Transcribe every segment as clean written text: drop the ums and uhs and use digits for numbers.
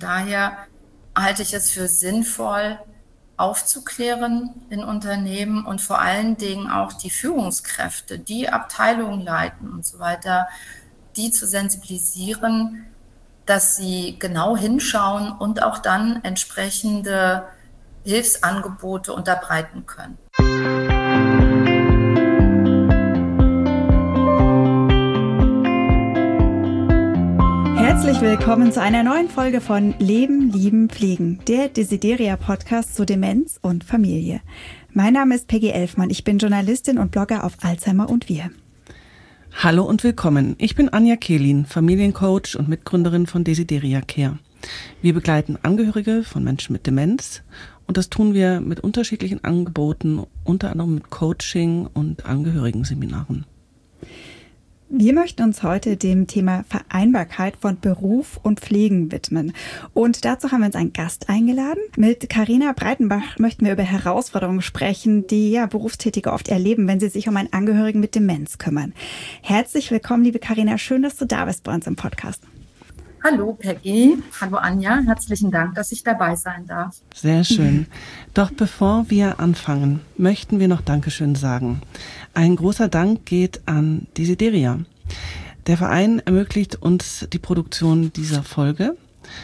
daher halte ich es für sinnvoll, aufzuklären in Unternehmen und vor allen Dingen auch die Führungskräfte, die Abteilungen leiten und so weiter, die zu sensibilisieren, dass sie genau hinschauen und auch dann entsprechende Hilfsangebote unterbreiten können. Herzlich willkommen zu einer neuen Folge von Leben, Lieben, Pflegen, der Desideria-Podcast zu Demenz und Familie. Mein Name ist Peggy Elfmann, ich bin Journalistin und Blogger auf Alzheimer und wir. Hallo und willkommen. Ich bin Anja Kehlin, Familiencoach und Mitgründerin von Desideria Care. Wir begleiten Angehörige von Menschen mit Demenz und das tun wir mit unterschiedlichen Angeboten, unter anderem mit Coaching und Angehörigenseminaren. Wir möchten uns heute dem Thema Vereinbarkeit von Beruf und Pflegen widmen. Und dazu haben wir uns einen Gast eingeladen. Mit Carina Breitenbach möchten wir über Herausforderungen sprechen, die Berufstätige oft erleben, wenn sie sich um einen Angehörigen mit Demenz kümmern. Herzlich willkommen, liebe Carina. Schön, dass du da bist bei uns im Podcast. Hallo Peggy, hallo Anja, herzlichen Dank, dass ich dabei sein darf. Sehr schön. Doch bevor wir anfangen, möchten wir noch Dankeschön sagen. Ein großer Dank geht an Desideria. Der Verein ermöglicht uns die Produktion dieser Folge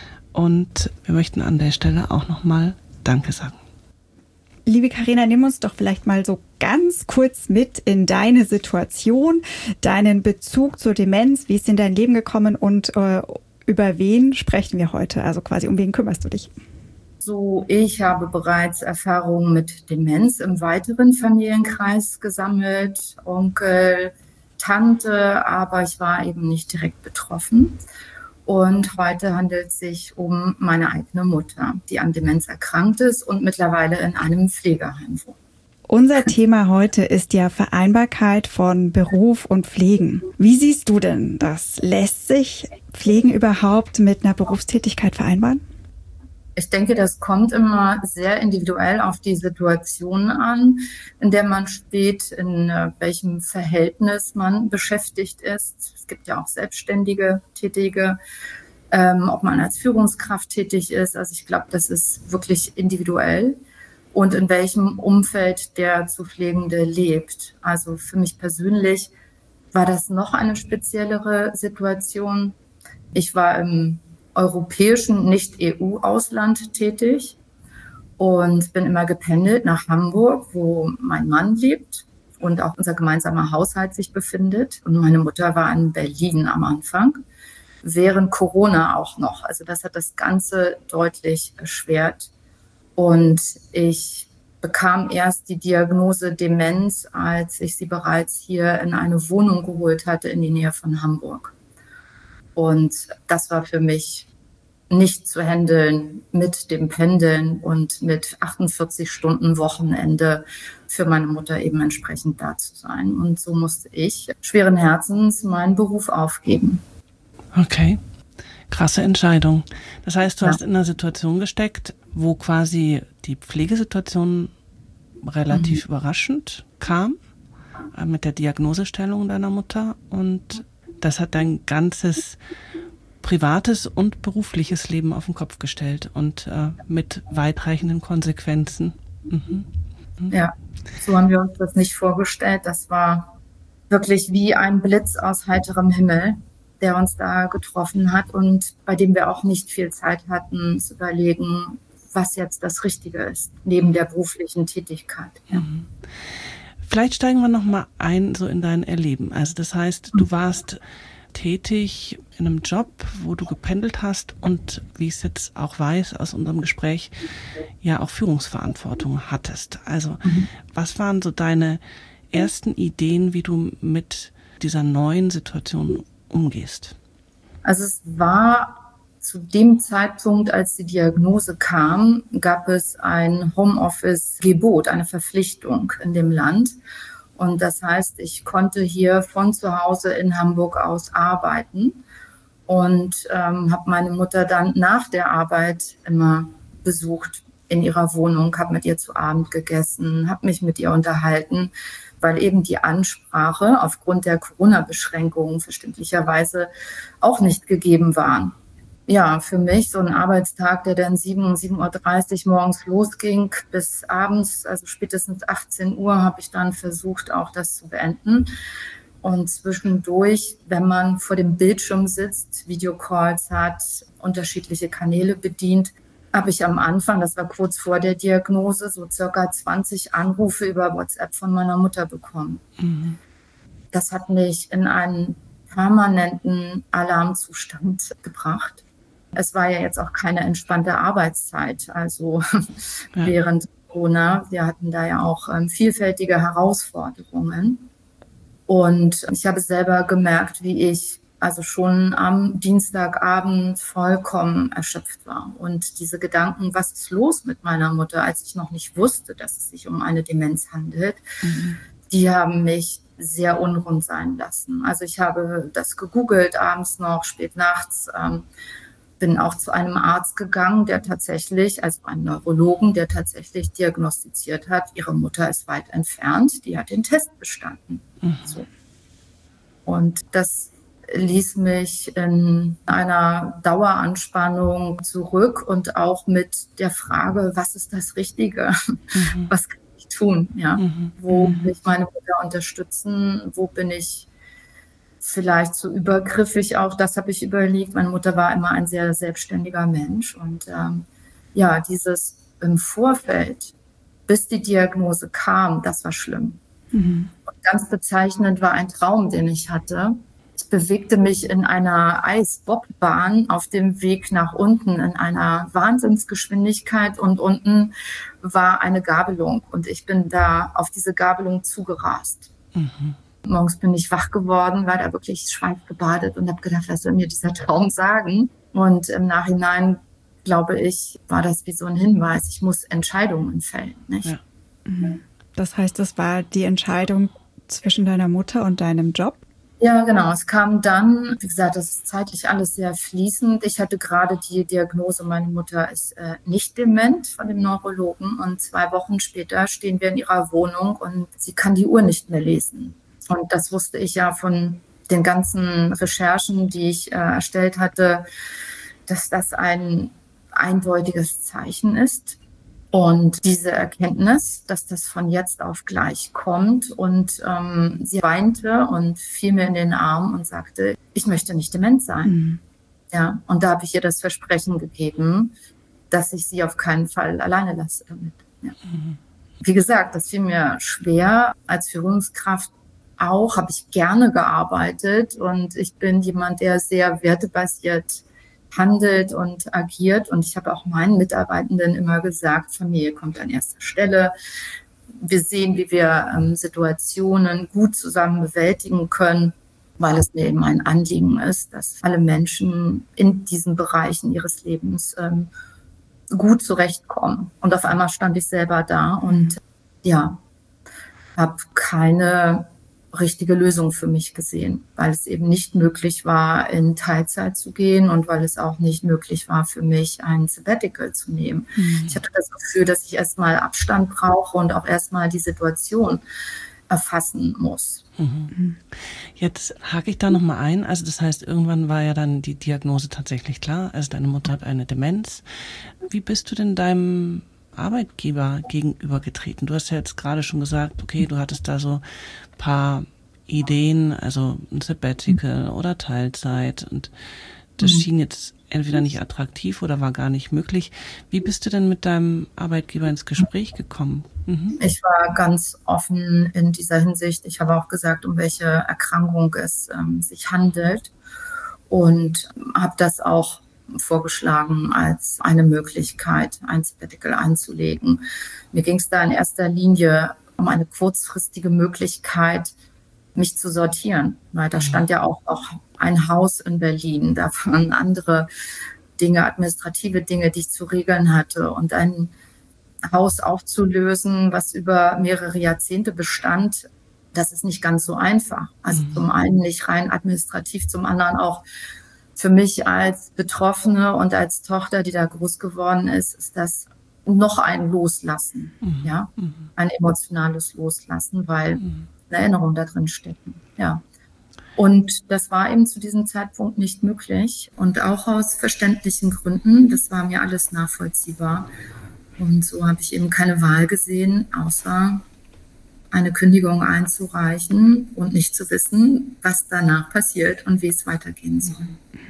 und wir möchten an der Stelle auch nochmal Danke sagen. Liebe Carina, nimm uns doch vielleicht mal so ganz kurz mit in deine Situation, deinen Bezug zur Demenz, wie ist in dein Leben gekommen und über wen sprechen wir heute? Also quasi, um wen kümmerst du dich? So, ich habe bereits Erfahrungen mit Demenz im weiteren Familienkreis gesammelt, Onkel, Tante, aber ich war eben nicht direkt betroffen. Und heute handelt es sich um meine eigene Mutter, die an Demenz erkrankt ist und mittlerweile in einem Pflegeheim wohnt. Unser Thema heute ist ja Vereinbarkeit von Beruf und Pflegen. Wie siehst du denn das? Lässt sich Pflegen überhaupt mit einer Berufstätigkeit vereinbaren? Ich denke, das kommt immer sehr individuell auf die Situation an, in der man steht, in welchem Verhältnis man beschäftigt ist. Es gibt ja auch selbstständige Tätige, ob man als Führungskraft tätig ist. Also ich glaube, das ist wirklich individuell. Und in welchem Umfeld der zu Pflegende lebt. Also für mich persönlich war das noch eine speziellere Situation. Ich war im europäischen, Nicht-EU-Ausland tätig und bin immer gependelt nach Hamburg, wo mein Mann lebt und auch unser gemeinsamer Haushalt sich befindet. Und meine Mutter war in Berlin am Anfang, während Corona auch noch. Also das hat das Ganze deutlich erschwert. Und ich bekam erst die Diagnose Demenz, als ich sie bereits hier in eine Wohnung geholt hatte in die Nähe von Hamburg. Und das war für mich nicht zu handeln mit dem Pendeln und mit 48 Stunden Wochenende für meine Mutter eben entsprechend da zu sein. Und so musste ich schweren Herzens meinen Beruf aufgeben. Okay. Krasse Entscheidung. Das heißt, du hast in einer Situation gesteckt, wo quasi die Pflegesituation relativ überraschend kam mit der Diagnosestellung deiner Mutter und das hat dein ganzes privates und berufliches Leben auf den Kopf gestellt und mit weitreichenden Konsequenzen. Ja, so haben wir uns das nicht vorgestellt. Das war wirklich wie ein Blitz aus heiterem Himmel, der uns da getroffen hat und bei dem wir auch nicht viel Zeit hatten, zu überlegen, was jetzt das Richtige ist, neben der beruflichen Tätigkeit. Ja. Vielleicht steigen wir nochmal ein, so in dein Erleben. Also das heißt, du warst tätig in einem Job, wo du gependelt hast und, wie ich es jetzt auch weiß aus unserem Gespräch, ja auch Führungsverantwortung hattest. Also was waren so deine ersten Ideen, wie du mit dieser neuen Situation umgehst? Also es war zu dem Zeitpunkt, als die Diagnose kam, gab es ein Homeoffice-Gebot, eine Verpflichtung in dem Land. Und das heißt, ich konnte hier von zu Hause in Hamburg aus arbeiten und habe meine Mutter dann nach der Arbeit immer besucht in ihrer Wohnung, habe mit ihr zu Abend gegessen, habe mich mit ihr unterhalten, weil eben die Ansprache aufgrund der Corona-Beschränkungen verständlicherweise auch nicht gegeben waren. ja, für mich so ein Arbeitstag, der dann 7:30 Uhr morgens losging, bis abends, also spätestens 18 Uhr, habe ich dann versucht, auch das zu beenden. Und zwischendurch, wenn man vor dem Bildschirm sitzt, Videocalls hat, unterschiedliche Kanäle bedient, habe ich am Anfang, das war kurz vor der Diagnose, so circa 20 Anrufe über WhatsApp von meiner Mutter bekommen. Mhm. Das hat mich in einen permanenten Alarmzustand gebracht. Es war ja jetzt auch keine entspannte Arbeitszeit, also während Corona. Wir hatten da ja auch vielfältige Herausforderungen. Und ich habe selber gemerkt, wie ich also schon am Dienstagabend vollkommen erschöpft war. Und diese Gedanken, was ist los mit meiner Mutter, als ich noch nicht wusste, dass es sich um eine Demenz handelt, die haben mich sehr unrund sein lassen. Also ich habe das gegoogelt, abends noch, spät nachts, bin auch zu einem Arzt gegangen, der tatsächlich, also einen Neurologen, der tatsächlich diagnostiziert hat, ihre Mutter ist weit entfernt, die hat den Test bestanden. So. Und das ließ mich in einer Daueranspannung zurück und auch mit der Frage, was ist das Richtige? Was kann ich tun? Ja? Wo will ich meine Mutter unterstützen? Wo bin ich vielleicht zu übergriffig auch? Das habe ich überlegt. Meine Mutter war immer ein sehr selbstständiger Mensch. Und ja, dieses im Vorfeld, bis die Diagnose kam, das war schlimm. Und ganz bezeichnend war ein Traum, den ich hatte. Ich bewegte mich in einer Eisbobbahn auf dem Weg nach unten in einer Wahnsinnsgeschwindigkeit und unten war eine Gabelung und ich bin da auf diese Gabelung zugerast. Morgens bin ich wach geworden, war da wirklich schweißgebadet und habe gedacht, was soll mir dieser Traum sagen? Und im Nachhinein, glaube ich, war das wie so ein Hinweis, ich muss Entscheidungen fällen. Nicht? Ja. Das heißt, das war die Entscheidung zwischen deiner Mutter und deinem Job? Ja, genau. Es kam dann, wie gesagt, das ist zeitlich alles sehr fließend. Ich hatte gerade die Diagnose, meine Mutter ist nicht dement von dem Neurologen und 2 Wochen später stehen wir in ihrer Wohnung und sie kann die Uhr nicht mehr lesen. Und das wusste ich ja von den ganzen Recherchen, die ich erstellt hatte, dass das ein eindeutiges Zeichen ist. Und diese Erkenntnis, dass das von jetzt auf gleich kommt und sie weinte und fiel mir in den Arm und sagte, ich möchte nicht dement sein. Ja, und da habe ich ihr das Versprechen gegeben, dass ich sie auf keinen Fall alleine lasse damit. Ja. Wie gesagt, das fiel mir schwer. Als Führungskraft auch habe ich gerne gearbeitet und ich bin jemand, der sehr wertebasiert handelt und agiert. Und ich habe auch meinen Mitarbeitenden immer gesagt, Familie kommt an erster Stelle. Wir sehen, wie wir Situationen gut zusammen bewältigen können, weil es mir eben ein Anliegen ist, dass alle Menschen in diesen Bereichen ihres Lebens gut zurechtkommen. Und auf einmal stand ich selber da und ja, habe keine richtige Lösung für mich gesehen, weil es eben nicht möglich war, in Teilzeit zu gehen und weil es auch nicht möglich war für mich, ein Sabbatical zu nehmen. Ich hatte das Gefühl, dass ich erstmal Abstand brauche und auch erstmal die Situation erfassen muss. Jetzt hake ich da nochmal ein. Also das heißt, irgendwann war ja dann die Diagnose tatsächlich klar. Also deine Mutter hat eine Demenz. Wie bist du denn deinem Arbeitgeber gegenübergetreten? Du hast ja jetzt gerade schon gesagt, okay, du hattest da so ein paar Ideen, also ein Sabbatical oder Teilzeit und das schien jetzt entweder nicht attraktiv oder war gar nicht möglich. Wie bist du denn mit deinem Arbeitgeber ins Gespräch gekommen? Ich war ganz offen in dieser Hinsicht. Ich habe auch gesagt, um welche Erkrankung es sich handelt und habe das auch vorgeschlagen als eine Möglichkeit, ein Sabbatical einzulegen. Mir ging es da in erster Linie um eine kurzfristige Möglichkeit, mich zu sortieren, weil da stand ja auch ein Haus in Berlin, da waren andere Dinge, administrative Dinge, die ich zu regeln hatte und ein Haus aufzulösen, was über mehrere Jahrzehnte bestand, das ist nicht ganz so einfach. Also zum einen nicht rein administrativ, zum anderen auch für mich als Betroffene und als Tochter, die da groß geworden ist, ist das noch ein Loslassen, ja, ein emotionales Loslassen, weil eine Erinnerung da drin stecken, ja. Und das war eben zu diesem Zeitpunkt nicht möglich. Und auch aus verständlichen Gründen, das war mir alles nachvollziehbar. Und so habe ich eben keine Wahl gesehen, außer eine Kündigung einzureichen und nicht zu wissen, was danach passiert und wie es weitergehen soll.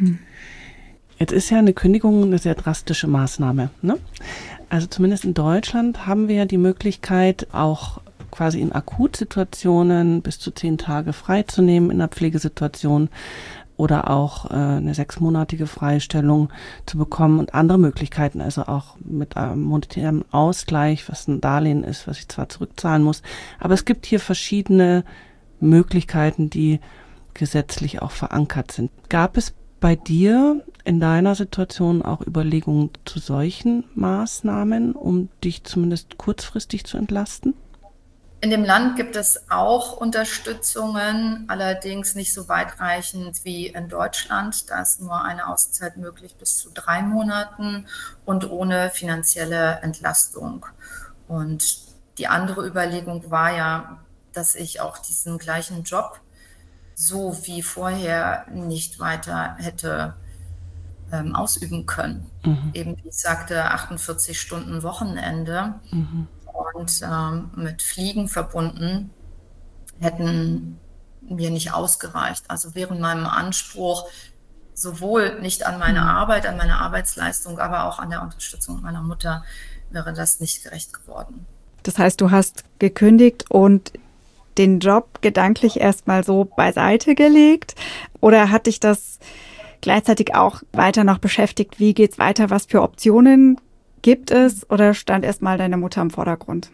Jetzt ist ja eine Kündigung eine sehr drastische Maßnahme, ne? Also zumindest in Deutschland haben wir ja die Möglichkeit, auch quasi in Akutsituationen bis zu 10 Tage freizunehmen in der Pflegesituation oder auch eine 6-monatige Freistellung zu bekommen und andere Möglichkeiten, also auch mit einem monetären Ausgleich, was ein Darlehen ist, was ich zwar zurückzahlen muss, aber es gibt hier verschiedene Möglichkeiten, die gesetzlich auch verankert sind. Gab es bei dir in deiner Situation auch Überlegungen zu solchen Maßnahmen, um dich zumindest kurzfristig zu entlasten? In dem Land gibt es auch Unterstützungen, allerdings nicht so weitreichend wie in Deutschland. Da ist nur eine Auszeit möglich bis zu 3 Monaten und ohne finanzielle Entlastung. Und die andere Überlegung war ja, dass ich auch diesen gleichen Job so wie vorher nicht weiter hätte ausüben können. Eben, wie ich sagte, 48 Stunden Wochenende. Und mit Fliegen verbunden, hätten mir nicht ausgereicht. Also während meinem Anspruch sowohl nicht an meine Arbeit, an meine Arbeitsleistung, aber auch an der Unterstützung meiner Mutter wäre das nicht gerecht geworden. Das heißt, du hast gekündigt und den Job gedanklich erstmal so beiseite gelegt? Oder hat dich das gleichzeitig auch weiter noch beschäftigt? Wie geht's weiter? Was für Optionen gibt es, oder stand erstmal deine Mutter im Vordergrund?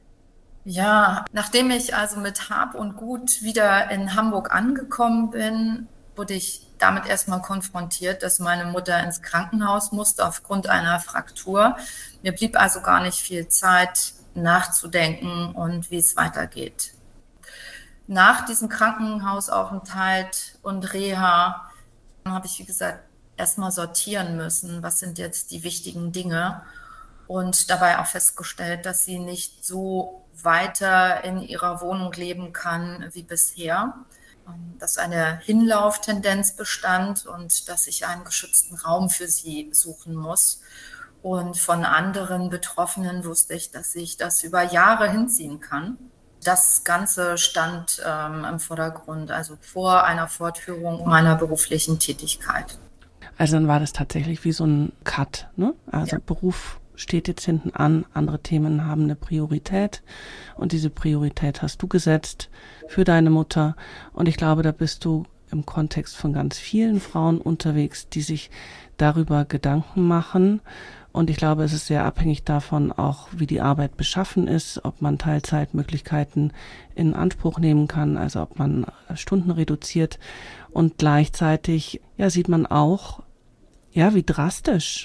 Ja, nachdem ich also mit Hab und Gut wieder in Hamburg angekommen bin, wurde ich damit erstmal konfrontiert, dass meine Mutter ins Krankenhaus musste aufgrund einer Fraktur. Mir blieb also gar nicht viel Zeit nachzudenken und wie es weitergeht. Nach diesem Krankenhausaufenthalt und Reha habe ich, wie gesagt, erstmal sortieren müssen, was sind jetzt die wichtigen Dinge, und dabei auch festgestellt, dass sie nicht so weiter in ihrer Wohnung leben kann wie bisher, dass eine Hinlauftendenz bestand und dass ich einen geschützten Raum für sie suchen muss. Und von anderen Betroffenen wusste ich, dass ich das über Jahre hinziehen kann. Das Ganze stand im Vordergrund, also vor einer Fortführung meiner beruflichen Tätigkeit. Also dann war das tatsächlich wie so ein Cut, ne? Also ja. Beruf steht jetzt hinten an, andere Themen haben eine Priorität und diese Priorität hast du gesetzt für deine Mutter, und ich glaube, da bist du im Kontext von ganz vielen Frauen unterwegs, die sich darüber Gedanken machen, und ich glaube, es ist sehr abhängig davon auch, wie die Arbeit beschaffen ist, ob man Teilzeitmöglichkeiten in Anspruch nehmen kann, also ob man Stunden reduziert, und gleichzeitig sieht man auch, wie drastisch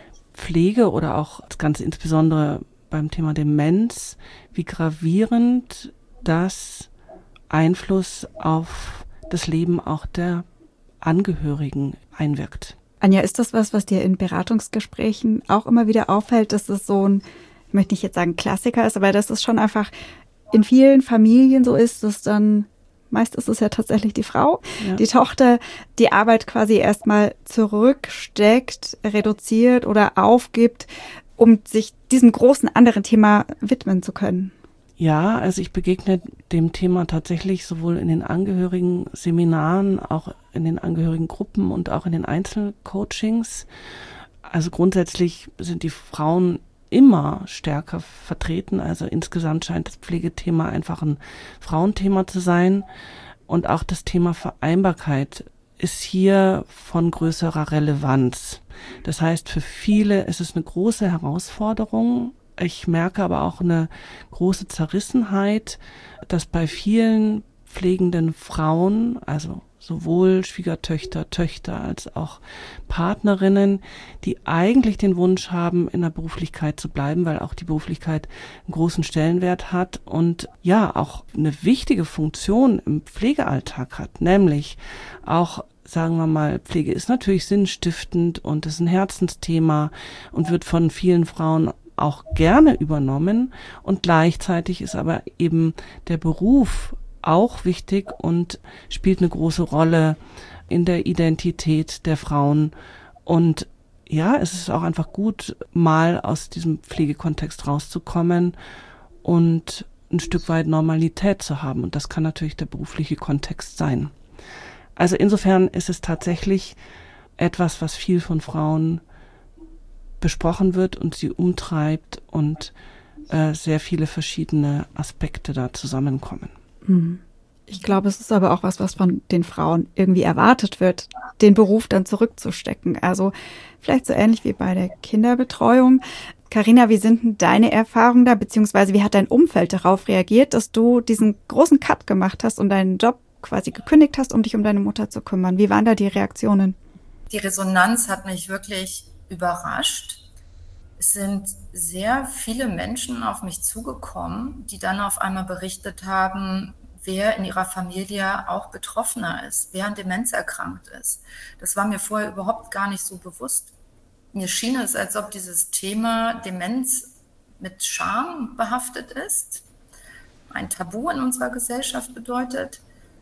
Pflege oder auch ganz insbesondere beim Thema Demenz, wie gravierend das Einfluss auf das Leben auch der Angehörigen einwirkt. Anja, ist das was dir in Beratungsgesprächen auch immer wieder auffällt, dass es so ein, ich möchte nicht jetzt sagen Klassiker ist, aber dass es schon einfach in vielen Familien so ist, dass dann, meist ist es ja tatsächlich die Frau, die Tochter, die Arbeit quasi erstmal zurücksteckt, reduziert oder aufgibt, um sich diesem großen anderen Thema widmen zu können? Ja, also ich begegne dem Thema tatsächlich sowohl in den Angehörigen-Seminaren, auch in den Angehörigengruppen und auch in den Einzelcoachings. Also grundsätzlich sind die Frauen immer stärker vertreten. Also insgesamt scheint das Pflegethema einfach ein Frauenthema zu sein. Und auch das Thema Vereinbarkeit ist hier von größerer Relevanz. Das heißt, für viele ist es eine große Herausforderung. Ich merke aber auch eine große Zerrissenheit, dass bei vielen pflegenden Frauen, also sowohl Schwiegertöchter, Töchter als auch Partnerinnen, die eigentlich den Wunsch haben, in der Beruflichkeit zu bleiben, weil auch die Beruflichkeit einen großen Stellenwert hat und auch eine wichtige Funktion im Pflegealltag hat, nämlich auch, sagen wir mal, Pflege ist natürlich sinnstiftend und ist ein Herzensthema und wird von vielen Frauen auch gerne übernommen, und gleichzeitig ist aber eben der Beruf auch wichtig und spielt eine große Rolle in der Identität der Frauen. Und ja, es ist auch einfach gut, mal aus diesem Pflegekontext rauszukommen und ein Stück weit Normalität zu haben. Und das kann natürlich der berufliche Kontext sein. Also insofern ist es tatsächlich etwas, was viel von Frauen besprochen wird und sie umtreibt und sehr viele verschiedene Aspekte da zusammenkommen. Ich glaube, es ist aber auch was von den Frauen irgendwie erwartet wird, den Beruf dann zurückzustecken. Also vielleicht so ähnlich wie bei der Kinderbetreuung. Carina, wie sind denn deine Erfahrungen da, beziehungsweise wie hat dein Umfeld darauf reagiert, dass du diesen großen Cut gemacht hast und deinen Job quasi gekündigt hast, um dich um deine Mutter zu kümmern? Wie waren da die Reaktionen? Die Resonanz hat mich wirklich überrascht. Es sind sehr viele Menschen auf mich zugekommen, die dann auf einmal berichtet haben, wer in ihrer Familie auch Betroffener ist, wer an Demenz erkrankt ist. Das war mir vorher überhaupt gar nicht so bewusst. Mir schien es, als ob dieses Thema Demenz mit Scham behaftet ist, ein Tabu in unserer Gesellschaft bedeutet.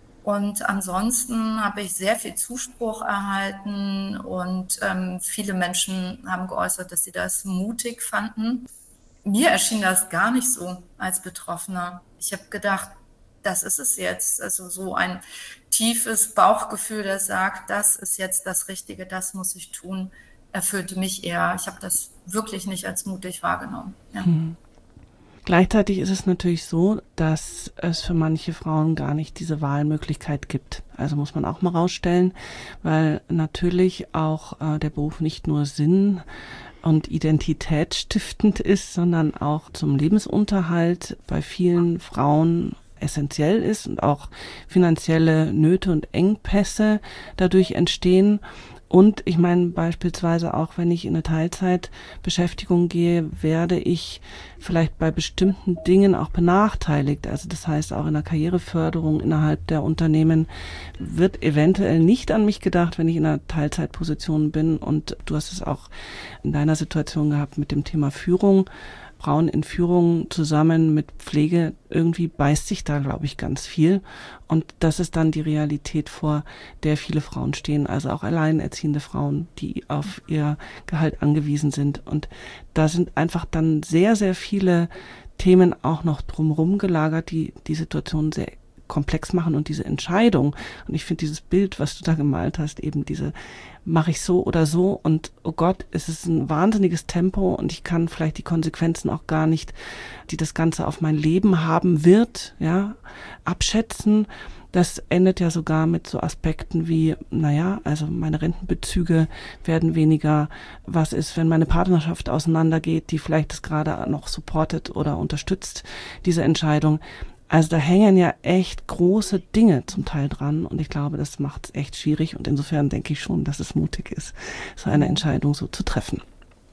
Und ansonsten habe ich sehr viel Zuspruch erhalten und viele Menschen haben geäußert, dass sie das mutig fanden. Mir erschien das gar nicht so als Betroffener. Ich habe gedacht, das ist es jetzt. Also so ein tiefes Bauchgefühl, das sagt, das ist jetzt das Richtige, das muss ich tun, erfüllte mich eher. Ich habe das wirklich nicht als mutig wahrgenommen. Ja. Gleichzeitig ist es natürlich so, dass es für manche Frauen gar nicht diese Wahlmöglichkeit gibt. Also muss man auch mal rausstellen, weil natürlich auch der Beruf nicht nur Sinn und Identität stiftend ist, sondern auch zum Lebensunterhalt bei vielen Frauen essentiell ist und auch finanzielle Nöte und Engpässe dadurch entstehen. Und ich meine beispielsweise auch, wenn ich in eine Teilzeitbeschäftigung gehe, werde ich vielleicht bei bestimmten Dingen auch benachteiligt. Also das heißt auch in der Karriereförderung innerhalb der Unternehmen wird eventuell nicht an mich gedacht, wenn ich in einer Teilzeitposition bin. Und du hast es auch in deiner Situation gehabt mit dem Thema Führung. Frauen in Führung zusammen mit Pflege, irgendwie beißt sich da, glaube ich, ganz viel. Und das ist dann die Realität, vor der viele Frauen stehen, also auch alleinerziehende Frauen, die auf ihr Gehalt angewiesen sind. Und da sind einfach dann sehr, sehr viele Themen auch noch drumherum gelagert, die die Situation sehr komplex machen und diese Entscheidung. Und ich finde dieses Bild, was du da gemalt hast, eben diese, mache ich so oder so und oh Gott, es ist ein wahnsinniges Tempo und ich kann vielleicht die Konsequenzen auch gar nicht, die das Ganze auf mein Leben haben wird, ja, abschätzen. Das endet ja sogar mit so Aspekten wie, also meine Rentenbezüge werden weniger. Was ist, wenn meine Partnerschaft auseinandergeht, die vielleicht das gerade noch supportet oder unterstützt, diese Entscheidung. Also da hängen ja echt große Dinge zum Teil dran und ich glaube, das macht es echt schwierig und insofern denke ich schon, dass es mutig ist, so eine Entscheidung so zu treffen.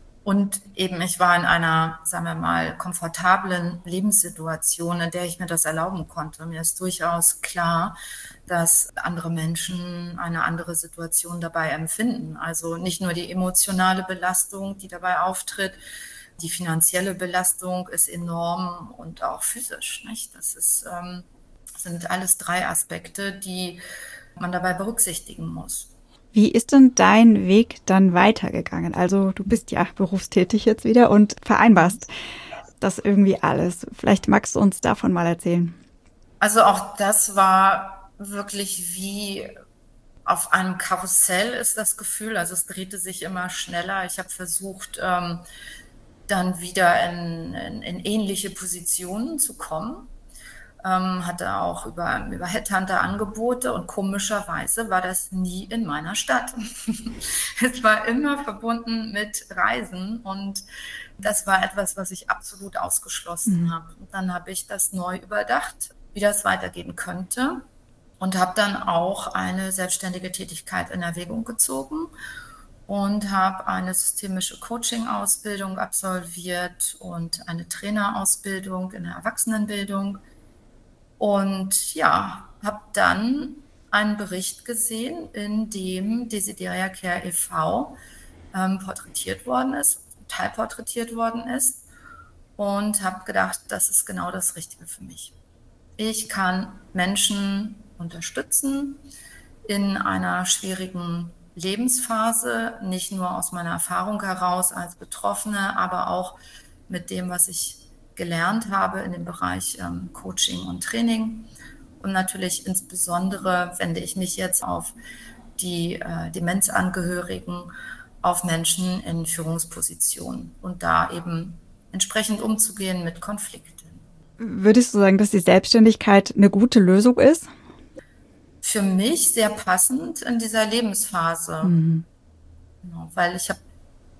Und eben, ich war in einer, sagen wir mal, komfortablen Lebenssituation, in der ich mir das erlauben konnte. Mir ist durchaus klar, dass andere Menschen eine andere Situation dabei empfinden. Also nicht nur die emotionale Belastung, die dabei auftritt, die finanzielle Belastung ist enorm und auch physisch, nicht? Das sind alles 3 Aspekte, die man dabei berücksichtigen muss. Wie ist denn dein Weg dann weitergegangen? Also du bist ja berufstätig jetzt wieder und vereinbarst das irgendwie alles. Vielleicht magst du uns davon mal erzählen. Also auch das war wirklich wie auf einem Karussell ist das Gefühl. Also es drehte sich immer schneller. Ich habe versucht, dann wieder in ähnliche Positionen zu kommen. Hatte auch über Headhunter Angebote und komischerweise war das nie in meiner Stadt. Es war immer verbunden mit Reisen und das war etwas, was ich absolut ausgeschlossen habe. Und dann habe ich das neu überdacht, wie das weitergehen könnte und habe dann auch eine selbstständige Tätigkeit in Erwägung gezogen und habe eine systemische Coaching-Ausbildung absolviert und eine Trainerausbildung in der Erwachsenenbildung. Und ja, habe dann einen Bericht gesehen, in dem Desideria Care e.V. Porträtiert worden ist, teilporträtiert worden ist und habe gedacht, das ist genau das Richtige für mich. Ich kann Menschen unterstützen in einer schwierigen Lebensphase, nicht nur aus meiner Erfahrung heraus als Betroffene, aber auch mit dem, was ich gelernt habe in dem Bereich Coaching und Training. Und natürlich insbesondere wende ich mich jetzt auf die Demenzangehörigen, auf Menschen in Führungspositionen und da eben entsprechend umzugehen mit Konflikten. Würdest du sagen, dass die Selbstständigkeit eine gute Lösung ist? Für mich sehr passend in dieser Lebensphase. Genau, weil ich habe,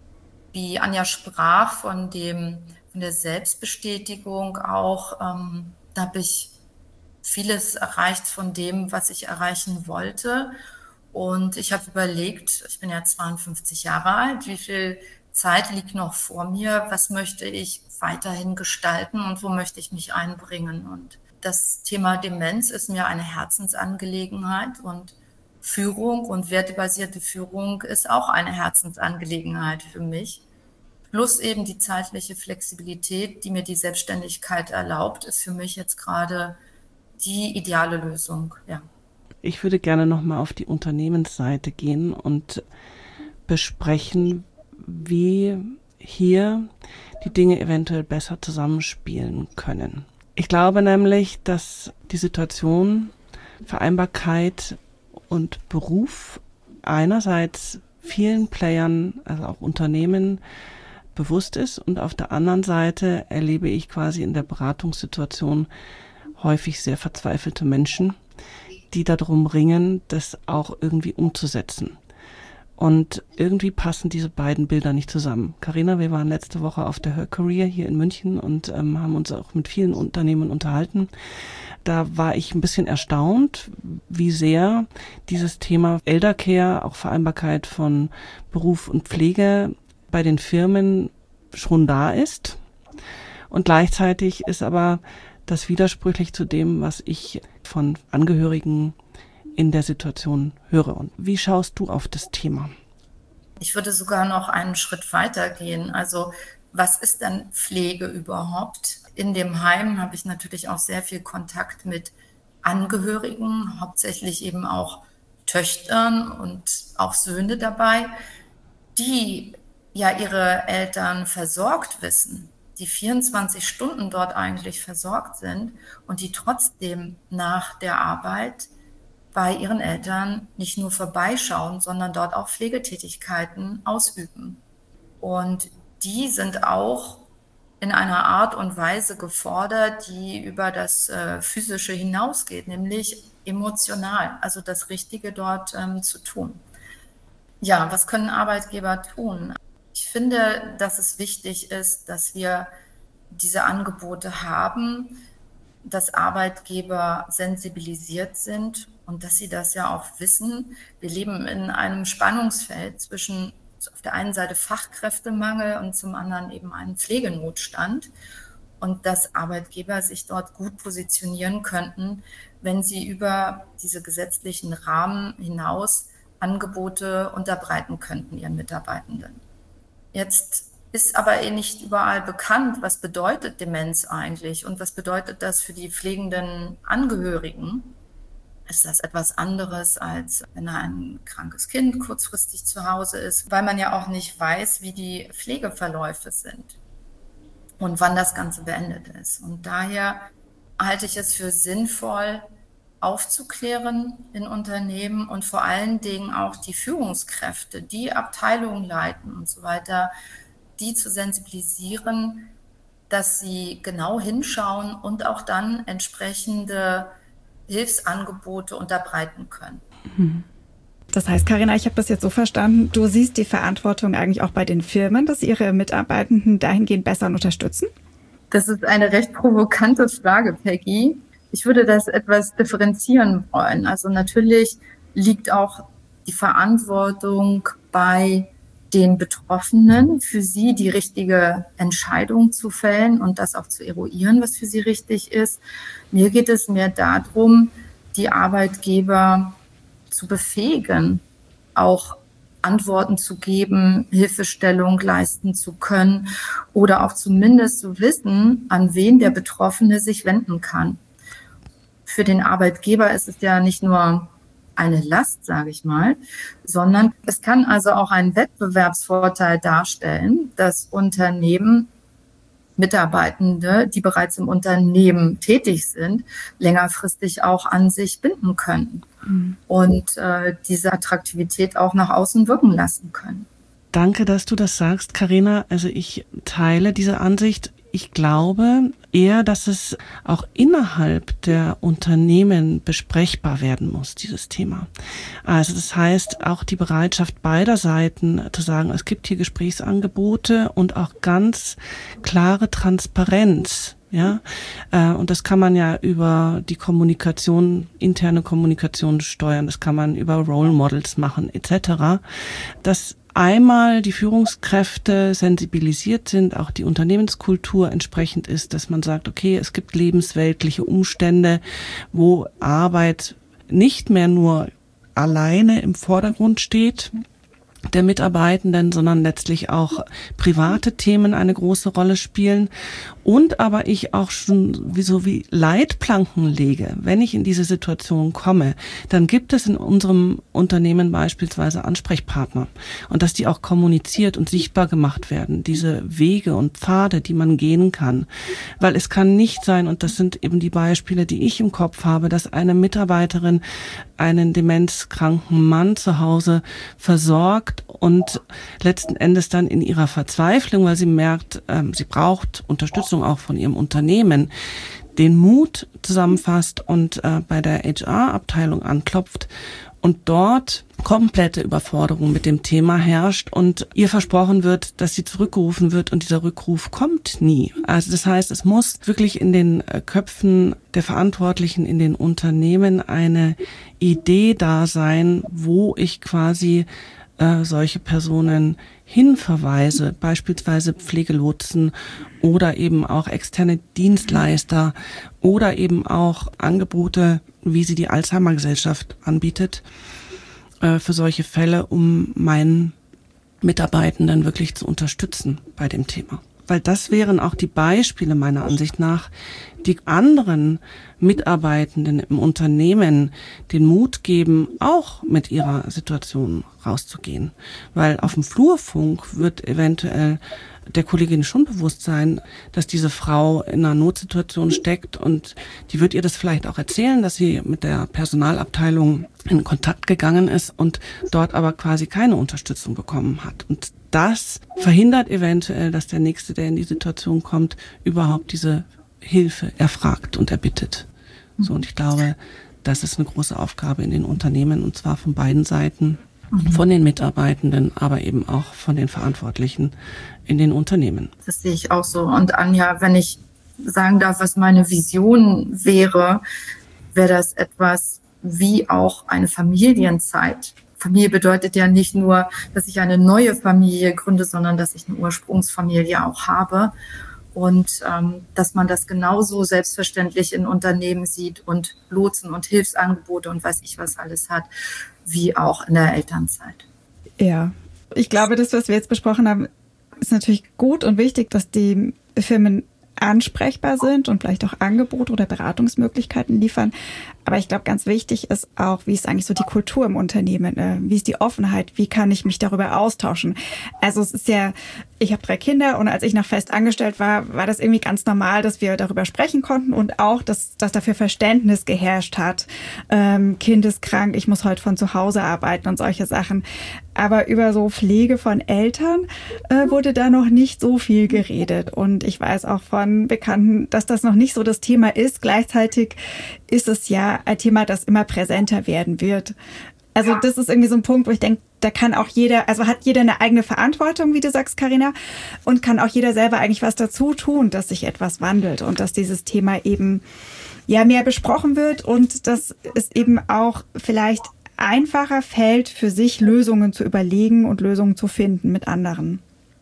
wie Anja sprach, von der Selbstbestätigung auch, da habe ich vieles erreicht von dem, was ich erreichen wollte. Und ich habe überlegt, ich bin ja 52 Jahre alt, wie viel Zeit liegt noch vor mir, was möchte ich weiterhin gestalten und wo möchte ich mich einbringen. Und das Thema Demenz ist mir eine Herzensangelegenheit und Führung und wertebasierte Führung ist auch eine Herzensangelegenheit für mich. Plus eben die zeitliche Flexibilität, die mir die Selbstständigkeit erlaubt, ist für mich jetzt gerade die ideale Lösung, ja. Ich würde gerne nochmal auf die Unternehmensseite gehen und besprechen, wie hier die Dinge eventuell besser zusammenspielen können. Ich glaube nämlich, dass die Situation Vereinbarkeit und Beruf einerseits vielen Playern, also auch Unternehmen, bewusst ist und auf der anderen Seite erlebe ich quasi in der Beratungssituation häufig sehr verzweifelte Menschen, die darum ringen, das auch irgendwie umzusetzen. Und irgendwie passen diese beiden Bilder nicht zusammen. Carina, wir waren letzte Woche auf der Her Career hier in München und haben uns auch mit vielen Unternehmen unterhalten. Da war ich ein bisschen erstaunt, wie sehr dieses Thema Eldercare, auch Vereinbarkeit von Beruf und Pflege bei den Firmen schon da ist. Und gleichzeitig ist aber das widersprüchlich zu dem, was ich von Angehörigen in der Situation höre. Und wie schaust du auf das Thema? Ich würde sogar noch einen Schritt weiter gehen. Also was ist denn Pflege überhaupt? In dem Heim habe ich natürlich auch sehr viel Kontakt mit Angehörigen, hauptsächlich eben auch Töchtern und auch Söhne dabei, die ja ihre Eltern versorgt wissen, die 24 Stunden dort eigentlich versorgt sind und die trotzdem nach der Arbeit bei ihren Eltern nicht nur vorbeischauen, sondern dort auch Pflegetätigkeiten ausüben. Und die sind auch in einer Art und Weise gefordert, die über das Physische hinausgeht, nämlich emotional, also das Richtige dort zu tun. Ja, was können Arbeitgeber tun? Ich finde, dass es wichtig ist, dass wir diese Angebote haben, dass Arbeitgeber sensibilisiert sind und dass sie das ja auch wissen. Wir leben in einem Spannungsfeld zwischen auf der einen Seite Fachkräftemangel und zum anderen eben einen Pflegenotstand und dass Arbeitgeber sich dort gut positionieren könnten, wenn sie über diese gesetzlichen Rahmen hinaus Angebote unterbreiten könnten ihren Mitarbeitenden. Jetzt ist aber nicht überall bekannt, was bedeutet Demenz eigentlich und was bedeutet das für die pflegenden Angehörigen. Ist das etwas anderes, als wenn ein krankes Kind kurzfristig zu Hause ist, weil man ja auch nicht weiß, wie die Pflegeverläufe sind und wann das Ganze beendet ist. Und daher halte ich es für sinnvoll, aufzuklären in Unternehmen und vor allen Dingen auch die Führungskräfte, die Abteilungen leiten und so weiter, die zu sensibilisieren, dass sie genau hinschauen und auch dann entsprechende Hilfsangebote unterbreiten können. Das heißt, Carina, ich habe das jetzt so verstanden, du siehst die Verantwortung eigentlich auch bei den Firmen, dass sie ihre Mitarbeitenden dahingehend besser unterstützen? Das ist eine recht provokante Frage, Peggy. Ich würde das etwas differenzieren wollen. Also natürlich liegt auch die Verantwortung bei den Betroffenen, für sie die richtige Entscheidung zu fällen und das auch zu eruieren, was für sie richtig ist. Mir geht es mehr darum, die Arbeitgeber zu befähigen, auch Antworten zu geben, Hilfestellung leisten zu können oder auch zumindest zu wissen, an wen der Betroffene sich wenden kann. für den Arbeitgeber ist es ja nicht nur eine Last, sage ich mal, sondern es kann also auch einen Wettbewerbsvorteil darstellen, dass Unternehmen Mitarbeitende, die bereits im Unternehmen tätig sind, längerfristig auch an sich binden können und diese Attraktivität auch nach außen wirken lassen können. Danke, dass du das sagst, Carina. Also ich teile diese Ansicht. Ich glaube eher, dass es auch innerhalb der Unternehmen besprechbar werden muss, dieses Thema. Also das heißt, auch die Bereitschaft beider Seiten zu sagen, es gibt hier Gesprächsangebote und auch ganz klare Transparenz. Ja, und das kann man ja über die Kommunikation, interne Kommunikation steuern, das kann man über Role Models machen, etc. Dass einmal die Führungskräfte sensibilisiert sind, auch die Unternehmenskultur entsprechend ist, dass man sagt, okay, es gibt lebensweltliche Umstände, wo Arbeit nicht mehr nur alleine im Vordergrund steht, der Mitarbeitenden, sondern letztlich auch private Themen eine große Rolle spielen und aber ich auch schon wie Leitplanken lege. Wenn ich in diese Situation komme, dann gibt es in unserem Unternehmen beispielsweise Ansprechpartner und dass die auch kommuniziert und sichtbar gemacht werden, diese Wege und Pfade, die man gehen kann. Weil es kann nicht sein, und das sind eben die Beispiele, die ich im Kopf habe, dass eine Mitarbeiterin einen demenzkranken Mann zu Hause versorgt und letzten Endes dann in ihrer Verzweiflung, weil sie merkt, sie braucht Unterstützung auch von ihrem Unternehmen, den Mut zusammenfasst und bei der HR-Abteilung anklopft und dort komplette Überforderung mit dem Thema herrscht und ihr versprochen wird, dass sie zurückgerufen wird und dieser Rückruf kommt nie. Also das heißt, es muss wirklich in den Köpfen der Verantwortlichen in den Unternehmen eine Idee da sein, wo ich quasi solche Personen hinverweise, beispielsweise Pflegelotsen oder eben auch externe Dienstleister oder eben auch Angebote, wie sie die Alzheimer-Gesellschaft anbietet, für solche Fälle, um meinen Mitarbeitenden wirklich zu unterstützen bei dem Thema. Weil das wären auch die Beispiele meiner Ansicht nach, die anderen Mitarbeitenden im Unternehmen den Mut geben, auch mit ihrer Situation rauszugehen. Weil auf dem Flurfunk wird eventuell der Kollegin schon bewusst sein, dass diese Frau in einer Notsituation steckt und die wird ihr das vielleicht auch erzählen, dass sie mit der Personalabteilung in Kontakt gegangen ist und dort aber quasi keine Unterstützung bekommen hat. Und das verhindert eventuell, dass der Nächste, der in die Situation kommt, überhaupt diese Hilfe erfragt und erbittet. So, und ich glaube, das ist eine große Aufgabe in den Unternehmen und zwar von beiden Seiten, von den Mitarbeitenden, aber eben auch von den Verantwortlichen in den Unternehmen. Das sehe ich auch so. Und Anja, wenn ich sagen darf, was meine Vision wäre, wäre das etwas wie auch eine Familienzeit. Familie bedeutet ja nicht nur, dass ich eine neue Familie gründe, sondern dass ich eine Ursprungsfamilie auch habe. Und dass man das genauso selbstverständlich in Unternehmen sieht und Lotsen und Hilfsangebote und weiß ich was alles hat, wie auch in der Elternzeit. Ja, ich glaube, das, was wir jetzt besprochen haben, ist natürlich gut und wichtig, dass die Firmen ansprechbar sind und vielleicht auch Angebote oder Beratungsmöglichkeiten liefern. Aber ich glaube, ganz wichtig ist auch, wie ist eigentlich so die Kultur im Unternehmen? Wie ist die Offenheit? Wie kann ich mich darüber austauschen? Also es ist ja, ich habe 3 Kinder und als ich noch fest angestellt war, war das irgendwie ganz normal, dass wir darüber sprechen konnten und auch, dass dafür Verständnis geherrscht hat. Kind ist krank, ich muss heute von zu Hause arbeiten und solche Sachen. Aber über so Pflege von Eltern wurde da noch nicht so viel geredet. Und ich weiß auch von Bekannten, dass das noch nicht so das Thema ist. Gleichzeitig ist es ja ein Thema, das immer präsenter werden wird. Also das ist irgendwie so ein Punkt, wo ich denke, da kann auch jeder, also hat jeder eine eigene Verantwortung, wie du sagst, Carina, und kann auch jeder selber eigentlich was dazu tun, dass sich etwas wandelt und dass dieses Thema eben ja mehr besprochen wird und dass es eben auch vielleicht einfacher fällt, für sich Lösungen zu überlegen und Lösungen zu finden mit anderen.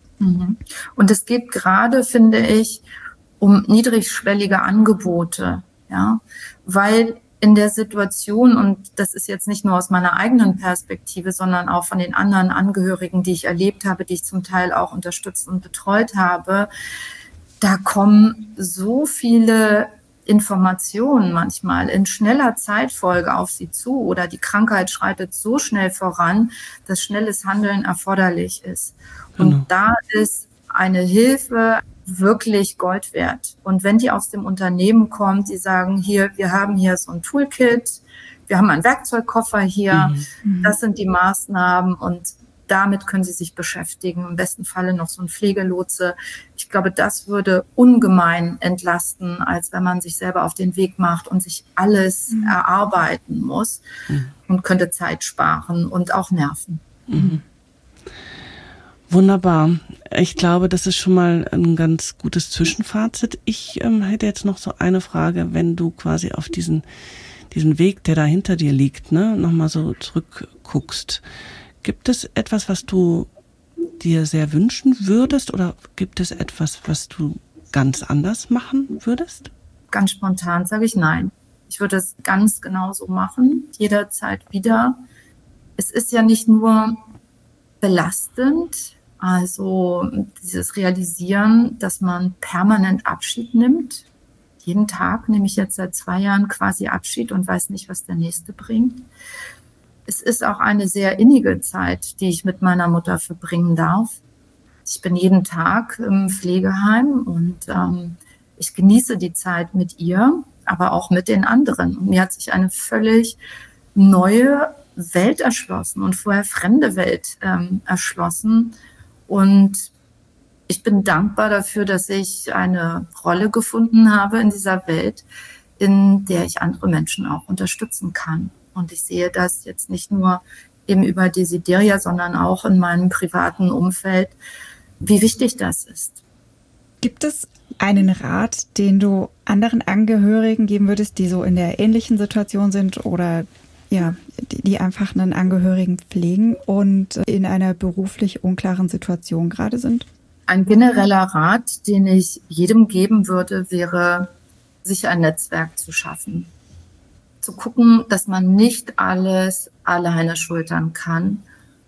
Und es geht gerade, finde ich, um niedrigschwellige Angebote, ja, weil in der Situation, und das ist jetzt nicht nur aus meiner eigenen Perspektive, sondern auch von den anderen Angehörigen, die ich erlebt habe, die ich zum Teil auch unterstützt und betreut habe, da kommen so viele Informationen manchmal in schneller Zeitfolge auf sie zu oder die Krankheit schreitet so schnell voran, dass schnelles Handeln erforderlich ist. Genau. Und da ist eine Hilfe wirklich Gold wert. Und wenn die aus dem Unternehmen kommt, die sagen, hier, wir haben hier so ein Toolkit, wir haben einen Werkzeugkoffer hier, das sind die Maßnahmen und damit können Sie sich beschäftigen. Im besten Falle noch so ein Pflegelotse. Ich glaube, das würde ungemein entlasten, als wenn man sich selber auf den Weg macht und sich alles erarbeiten muss und könnte Zeit sparen und auch Nerven. Wunderbar. Ich glaube, das ist schon mal ein ganz gutes Zwischenfazit. Ich hätte jetzt noch so eine Frage, wenn du quasi auf diesen Weg, der da hinter dir liegt, nochmal so zurückguckst. Gibt es etwas, was du dir sehr wünschen würdest oder gibt es etwas, was du ganz anders machen würdest? Ganz spontan sage ich nein. Ich würde es ganz genauso machen, jederzeit wieder. Es ist ja nicht nur belastend, also dieses Realisieren, dass man permanent Abschied nimmt. Jeden Tag nehme ich jetzt seit 2 Jahren quasi Abschied und weiß nicht, was der nächste bringt. Es ist auch eine sehr innige Zeit, die ich mit meiner Mutter verbringen darf. Ich bin jeden Tag im Pflegeheim und ich genieße die Zeit mit ihr, aber auch mit den anderen. Und mir hat sich eine völlig neue Welt erschlossen und vorher fremde Welt erschlossen. Und ich bin dankbar dafür, dass ich eine Rolle gefunden habe in dieser Welt, in der ich andere Menschen auch unterstützen kann. Und ich sehe das jetzt nicht nur eben über Desideria, sondern auch in meinem privaten Umfeld, wie wichtig das ist. Gibt es einen Rat, den du anderen Angehörigen geben würdest, die so in der ähnlichen Situation sind oder ja, die einfach einen Angehörigen pflegen und in einer beruflich unklaren Situation gerade sind? Ein genereller Rat, den ich jedem geben würde, wäre, sich ein Netzwerk zu schaffen. Zu gucken, dass man nicht alles alleine schultern kann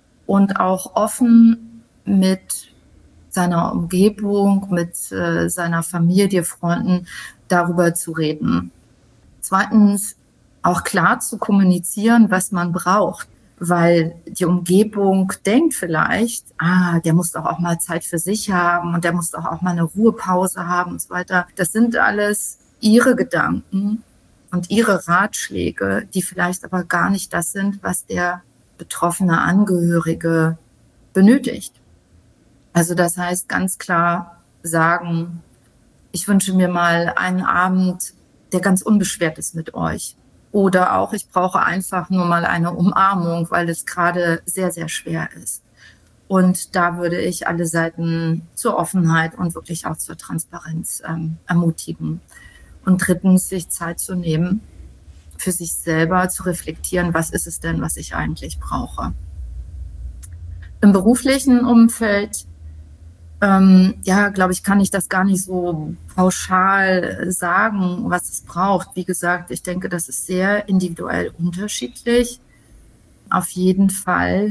und auch offen mit seiner Umgebung, mit seiner Familie, Freunden darüber zu reden. Zweitens, auch klar zu kommunizieren, was man braucht, weil die Umgebung denkt vielleicht, der muss doch auch mal Zeit für sich haben und der muss doch auch mal eine Ruhepause haben und so weiter. Das sind alles ihre Gedanken und ihre Ratschläge, die vielleicht aber gar nicht das sind, was der betroffene Angehörige benötigt. Also das heißt ganz klar sagen, ich wünsche mir mal einen Abend, der ganz unbeschwert ist mit euch. Oder auch, ich brauche einfach nur mal eine Umarmung, weil es gerade sehr, sehr schwer ist. Und da würde ich alle Seiten zur Offenheit und wirklich auch zur Transparenz ermutigen. Und drittens, sich Zeit zu nehmen, für sich selber zu reflektieren, was ist es denn, was ich eigentlich brauche. Im beruflichen Umfeld, glaube ich, kann ich das gar nicht so pauschal sagen, was es braucht. Wie gesagt, ich denke, das ist sehr individuell unterschiedlich. Auf jeden Fall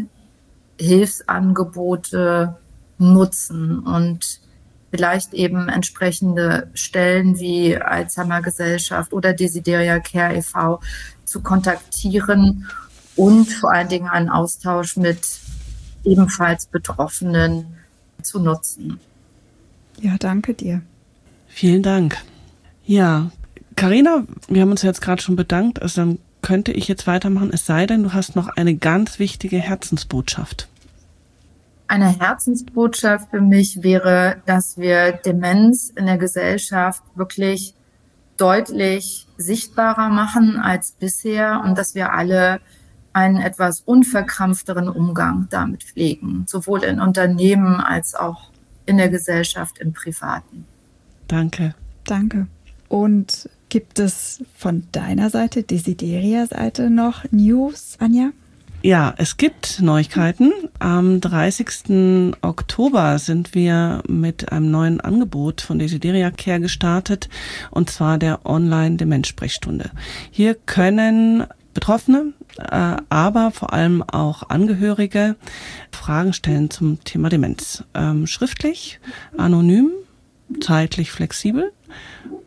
Hilfsangebote nutzen und vielleicht eben entsprechende Stellen wie Alzheimer Gesellschaft oder Desideria Care e.V. zu kontaktieren und vor allen Dingen einen Austausch mit ebenfalls Betroffenen zu nutzen. Ja, danke dir. Vielen Dank. Ja, Carina, wir haben uns jetzt gerade schon bedankt, also dann könnte ich jetzt weitermachen, es sei denn, du hast noch eine ganz wichtige Herzensbotschaft. Eine Herzensbotschaft für mich wäre, dass wir Demenz in der Gesellschaft wirklich deutlich sichtbarer machen als bisher und dass wir alle einen etwas unverkrampfteren Umgang damit pflegen, sowohl in Unternehmen als auch in der Gesellschaft, im Privaten. Danke. Danke. Und gibt es von deiner Seite, Desideria-Seite noch News, Anja? Ja, es gibt Neuigkeiten. Am 30. Oktober sind wir mit einem neuen Angebot von Desideria Care gestartet, und zwar der Online-Demenz-Sprechstunde. Hier können Betroffene, aber vor allem auch Angehörige Fragen stellen zum Thema Demenz. Schriftlich, anonym, zeitlich flexibel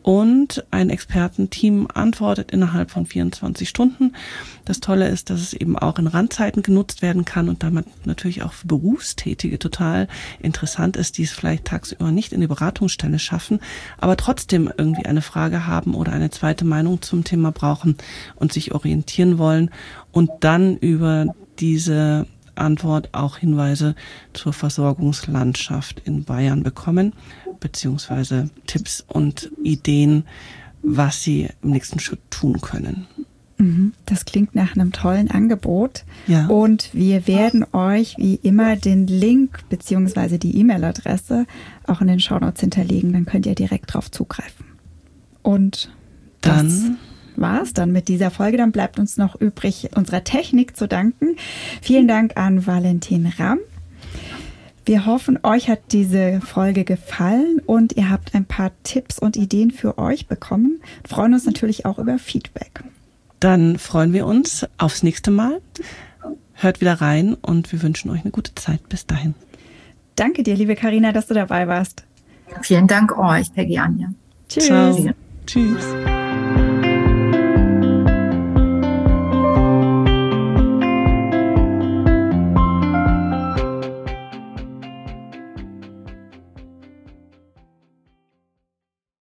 und ein Expertenteam antwortet innerhalb von 24 Stunden. Das Tolle ist, dass es eben auch in Randzeiten genutzt werden kann und damit natürlich auch für Berufstätige total interessant ist, die es vielleicht tagsüber nicht in die Beratungsstelle schaffen, aber trotzdem irgendwie eine Frage haben oder eine zweite Meinung zum Thema brauchen und sich orientieren wollen und dann über diese Antwort auch Hinweise zur Versorgungslandschaft in Bayern bekommen, beziehungsweise Tipps und Ideen, was sie im nächsten Schritt tun können. Das klingt nach einem tollen Angebot. Ja. Und wir werden euch wie immer den Link beziehungsweise die E-Mail-Adresse auch in den Shownotes hinterlegen. Dann könnt ihr direkt drauf zugreifen. Und dann war es dann mit dieser Folge. Dann bleibt uns noch übrig, unserer Technik zu danken. Vielen Dank an Valentin Ramm. Wir hoffen, euch hat diese Folge gefallen und ihr habt ein paar Tipps und Ideen für euch bekommen. Wir freuen uns natürlich auch über Feedback. Dann freuen wir uns aufs nächste Mal. Hört wieder rein und wir wünschen euch eine gute Zeit. Bis dahin. Danke dir, liebe Carina, dass du dabei warst. Vielen Dank euch, Peggy, Anja. Tschüss. Ciao. Tschüss.